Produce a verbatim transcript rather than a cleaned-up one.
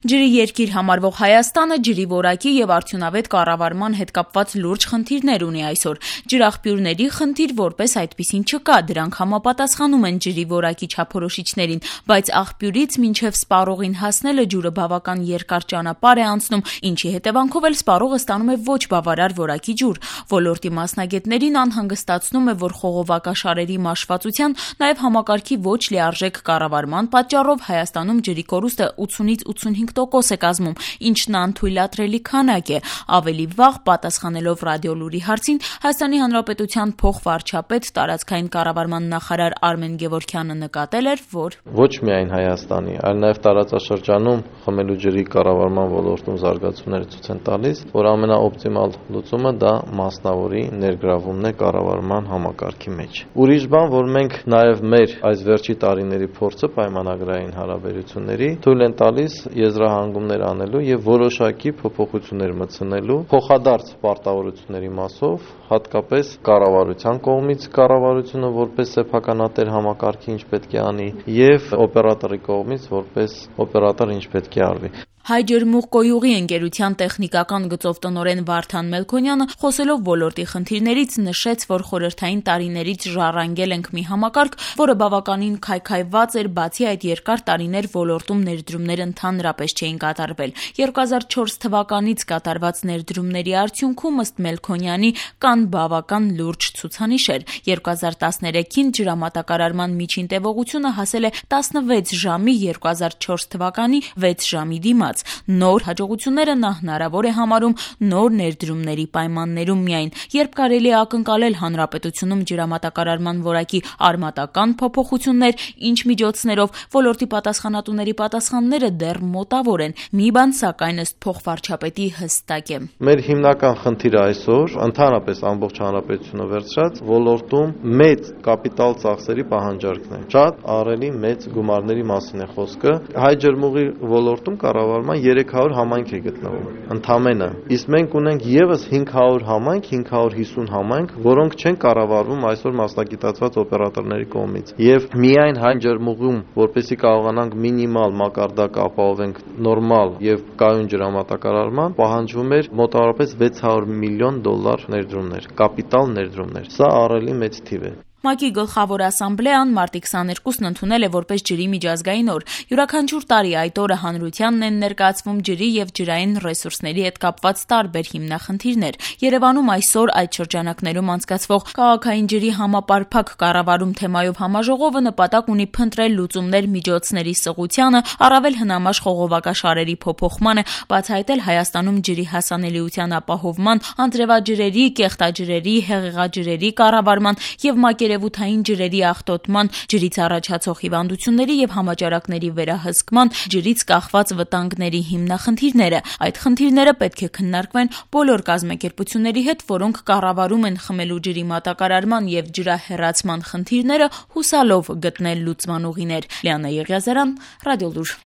Ջրի երկիր համարվող Հայաստանը ջրի որակի եւ արդյունավետ կառավարման հետ կապված լուրջ խնդիրներ ունի այսօր։ Ջրաղբյուրների խնդիր որպես այդպիսին չկա, դրանք համապատասխանում են ջրի որակի չափորոշիչներին, բայց աղբյուրից մինչև սպառողին հասնելը ջուրը բավական երկար ճանապարհ է անցնում, ինչի հետևանքով էլ սպառողը ստանում է ոչ բավարար որակի ջուր։ Ոլորտի մասնագետներին անհանգստացնում է, որ խողովակաշարերի մաշվածության, նաեւ համակարգի ոչ լիարժեք կառավարման պատճառով Հայաստանում ջրի կորուստը ութսունից ութսունհինգ տոկոս է կազմում, ինչն անթույլատրելի քանակ է։ Ավելի վաղ, պատասխանելով ռադիոլուրի հարցին, Հայաստանի Հանրապետության փոխվարչապետ, տարածքային կառավարման նախարար Արմեն Գևորգյանը նկատել էր, որ ոչ միայն Հայաստանի, այլ նաև տարածաշրջանում խմելու ջրի կառավարման ոլորտում զարգացումները ցույց են տալիս, որ ամենաօպտիմալ լուծումը դա մասնավորի ներգրավումն է կառավարման համակարգի մեջ։ Ուրիշ բան, որ մենք նաև մեր այս վերջի տարիների փորձը պայմանագրային հարաբերությունների թույլ են տալիս եզրահանգումներ անելու եւ որոշակի փոփոխություններ մտցնելու փոխադարձ պարտավորությունների մասով, հատկապես կառավարության կողմից կառավարությունը որպես սեփականատեր համակարգի ինչ պետք է անի եւ օպերատորի կողմից որպես օպերատոր ինչ պետք է արվի։ Հայ-ջրմուղ-կոյուղի ընկերության տեխնիկական գծով տնօրեն Վարդան Մելքոնյանը, խոսելով ոլորտի խնդիրներից, նշեց, որ խորհրդային տարիներից ժառանգել ենք մի համակարգ, որը բավականին քայքայված էր, բացի այդ երկար տարիներ ոլորտում ներդրումներ ընդհանրապես չէին կատարվել։ երկու հազար չորս թվականից կատարված ներդրումների արդյունքում, ըստ Մելքոնյանի, կան բավական լուրջ ցուցանիշեր։ երկու հազար տասներեքին ջրամատակարարման միջին տևողությունը հասել է տասնվեց ժամի, երկու հազար չորս թվականի վեց ժամի դիմաց։ Նոր հաջողությունները նա հնարավոր է համարում նոր ներդրումների պայմաններում միայն, երբ կարելի է ակնկալել հանրապետությունում ջրամատակարարման որակի արմատական փոփոխություններ, ինչ միջոցներով ոլորտի պատասխանատուների պատասխանները դեռ մոտավոր են։ Մի բան, սակայն, ըստ փոխվարչապետի հստակ է։ Մեր հիմնական խնդիրը այսօր ընդհանրապես ամբողջ հանրապետությունը վերցրած ոլորտում մեծ կապիտալ ծախսերի պահանջարկն է։ Շատ ահռելի մեծ գումարների մասին է խոսքը։ Հայ-ջրմուղի ոլորտում կառավարման երեք հարյուր համայնք է գտնվում ընդամենը, իսկ մենք ունենք եւս հինգ հարյուր համայնք, հինգ հարյուր հիսուն համայնք, որոնք չեն կառավարվում այսօր մասնագիտացված օպերատորների կողմից։ Եվ միայն Հայ-ջրմուղում, որպեսզի կարողանանք մինիմալ մակարդակ ապահովենք նորմալ եւ կայուն ջրամատակարարման, պահանջվում էր մոտավորապես վեց հարյուր միլիոն դոլար ներդրումներ, կապիտալ ներդրումներ։ Սա ահռելի մեծ թիվ է։ ՄԱԿ-ի գլխավոր ասամբլեան մարտի քսաներկուսին ընդունել է որպես ջրի միջազգային օր։ Յուրաքանչյուր տարի այդ օրը հանրությանն են ներկայացվում ջրի եւ ջրային ռեսուրսների հետ կապված տարբեր հիմնախնդիրներ։ Երևանում այսօր այդ շրջանակներում անցկացվող քաղաքային ջրի համապարփակ կառավարում թեմայով համաժողովը նպատակ ունի փնտրել լուծումներ միջոցների սղությանը, առավել հնամաշ խողովակաշարերի փոփոխմանը, բացահայտել Հայաստանում ջրի հասանելիության ապահովման, անձրևաջրերի, կեղտաջրերի, հեղեղաջրերի կառավարման եւ մակերևութային ջրերի աղտոտման, ջրից առաջացող հիվանդությունների եւ համաճարակների վերահսկման, ջրից կախված վտանգների հիմնախնդիրները։ Այդ խնդիրները պետք է քննարկվեն բոլոր կազմակերպությունների հետ, որոնք կառավարում են խմելու ջրի մատակարարման եւ ջրահեռացման խնդիրները, հուսալով գտնել լուծման ուղիներ։ Լիանա Եղիազարյան, Ռադիոլուր։